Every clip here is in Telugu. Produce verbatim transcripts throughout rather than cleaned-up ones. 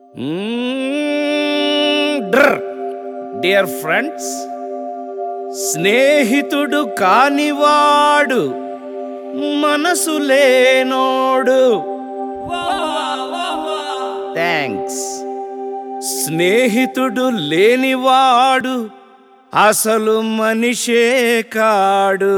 డియర్ ఫ్రెండ్స్, స్నేహితుడు కానివాడు మనసు లేనోడు. థ్యాంక్స్. స్నేహితుడు లేనివాడు అసలు మనిషే కాడు.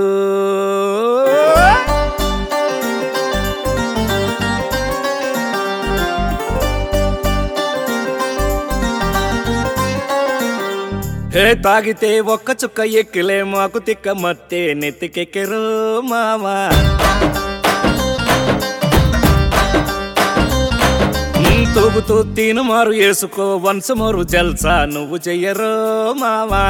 హే తాగితే ఒక్క చుక్క ఎక్కిలే మాకు తిక్క మత్తే నెత్తికెక్కెరు మామా. తూగుతూ తీను మారు వేసుకో వన్స్ మోరు జల్సా నువ్వు చెయ్యరు మామా.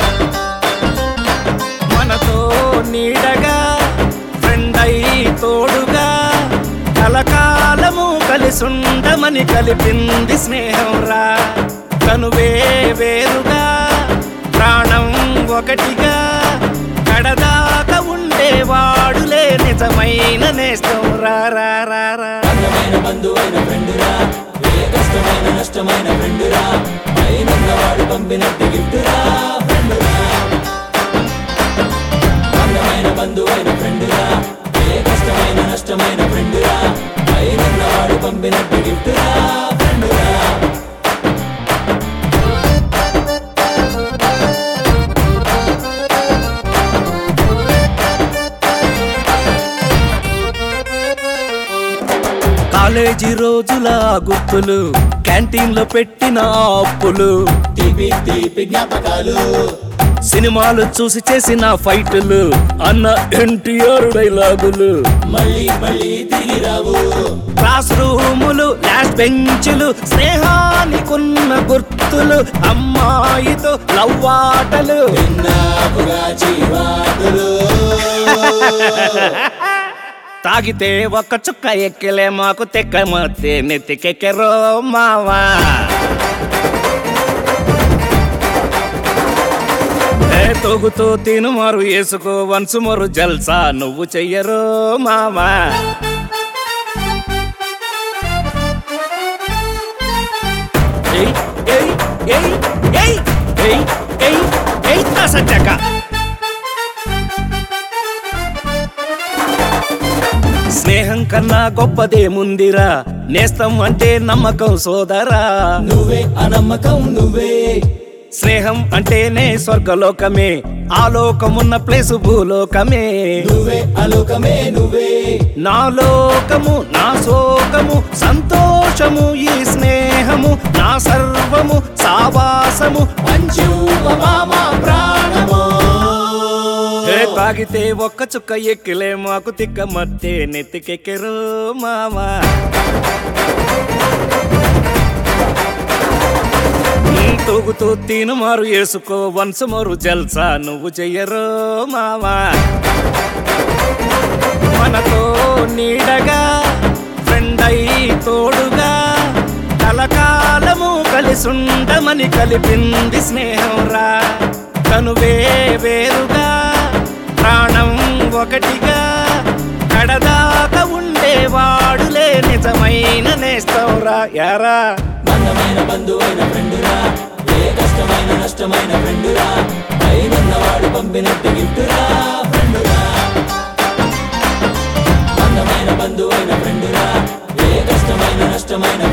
మనతో నీడగా ఫ్రెండ్ అయి తోడుగా కలకాలము కలిసుండమని కలిపింది స్నేహం రా. తనువే వేరుగా ప్రాణం ఒకటిగా కడదాకా ఉండేవాడులే నిజమైన నేస్తం రా రా రా రా. బంధువైన ఫ్రెండురా, ఏ కష్టమైన నష్టమైన ఫ్రెండురా, పైనున్నవాడు పంపినట్టు గిఫ్టురా ఫ్రెండురా. అందమైన బంధువైన ఫ్రెండురా, ఏ కష్టమైన నష్టమైన ఫ్రెండురా, పైనున్నవాడు పంపినట్టు గిఫ్టురా ఫ్రెండురా. కాలేజీ రోజుల గుర్తులు, క్యాంటీన్ లో పెట్టిన అప్పులు, తీపి తీపి జ్ఞాపకాలు, సినిమాలు చూసి చేసిన ఫైటులు, అన్న ఎన్టీఆర్ డైలాగులు మళ్ళీ మళ్ళీ తిరిగి రావు. క్లాస్ రూములు, లాస్ట్ బెంచులు, స్నేహానికున్న గుర్తులు, అమ్మాయితో లవ్వాటలు, విన్నాపుగా జీవాటులు. తాగితే ఒక్క చుక్క ఎక్కిలే మాకు తెక్క మత్తే నెత్తికెక్కెరో మావా. తొగుతూ తిను మారు వేసుకో వన్స్ మోరు జల్సా నువ్వు చెయ్యరు మామా. సజ్జక స్నేహం కన్నా గొప్పదేముందిరా, నేస్తం అంటే నమ్మకం సోదరా. నువ్వే అనమ్మకం నువ్వే, స్నేహం అంటేనే స్వర్గలోకమే, ఆలోకమున్న ప్లేసు భూలోకమే. నువ్వే అలోకమే నువ్వే, నా లోకము నా శోకము సంతోషము ఈ స్నేహము, నా సర్వము సావాసము పంచు మామా ప్రాణము. తాగితే ఒక్క చుక్క ఎక్కిలే మాకు తిక్క మత్తే నెత్తికెక్కెరు మామా. తూగుతూ తీను మారు వేసుకో వన్స్ మోరు జల్సా నువ్వు చెయ్యరు మామా. మనతో నీడగా ఫ్రెండ్ అయి తోడుగా కలకాలము కలిసుండమని కలిపింది స్నేహం రా. తనువే వేరుగా ప్రాణం ఒకటిగా కడదాకా ఉండేవాడులే నిజమైన నేస్తం రా యారా. అందమైన బంధువైన ఫ్రెండురా, ఏ కష్టమైన నష్టమైన ఫ్రెండురా, పైనున్నవాడు పంపినట్టు గిఫ్టురా ఫ్రెండురా. అందమైన బంధువైన ఫ్రెండురా, ఏ కష్టమైన నష్టమైన